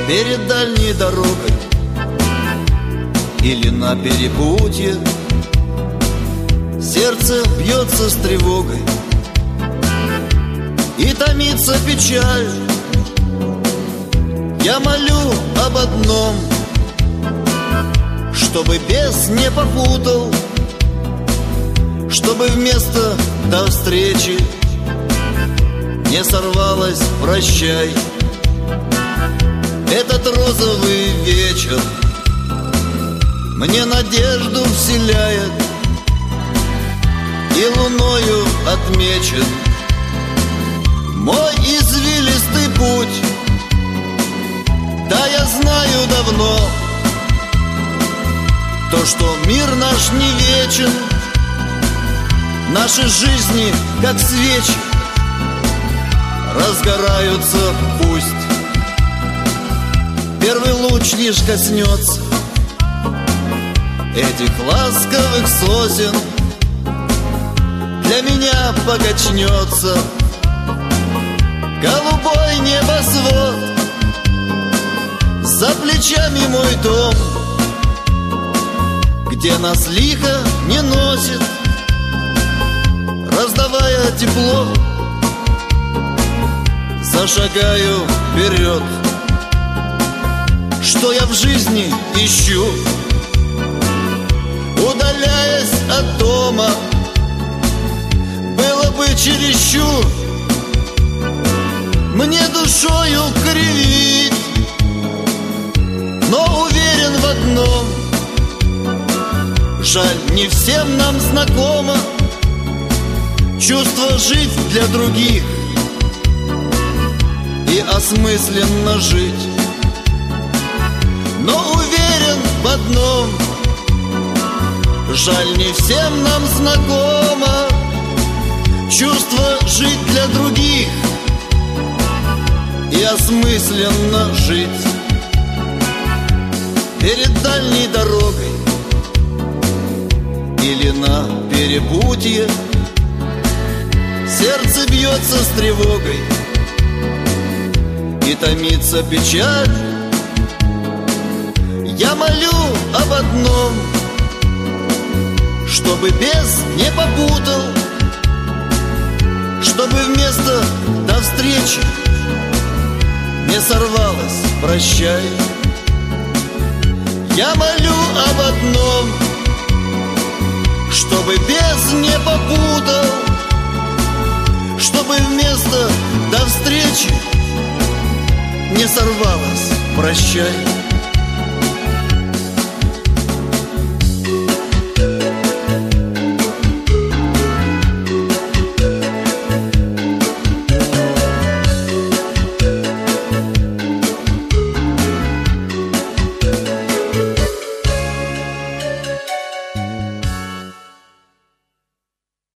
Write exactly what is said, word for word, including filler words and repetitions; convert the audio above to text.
перед дальней дорогой или на перепутье. Сердце бьется с тревогой и томится печаль. Я молю об одном, чтобы бес не попутал, чтобы вместо «до встречи» не сорвалось «прощай». Этот розовый вечер мне надежду вселяет и луною отмечен мой извилистый путь. Да, я знаю давно то, что мир наш не вечен, наши жизни, как свечи, разгораются пусть. Первый луч лишь коснется этих ласковых сосен, для меня покачнется голубой небосвод. За плечами мой дом, где нас лихо не носит, раздавая тепло, зашагаю вперед. Что я в жизни ищу, удаляясь от дома, было бы чересчур мне душою кривить, но уверен в одном: жаль, не всем нам знакомо чувство жить для других и осмысленно жить. Но уверен в одном: жаль, не всем нам знакомо чувство жить для других и осмысленно жить. Перед дальней дорогой или на перепутье сердце бьется с тревогой и томится печаль. Я молю об одном, чтобы бес не попутал, чтобы вместо «до встречи» не сорвалось «прощай». Я молю об одном, чтобы бес не попутал, чтобы вместо «до встречи» не сорвалось «прощай».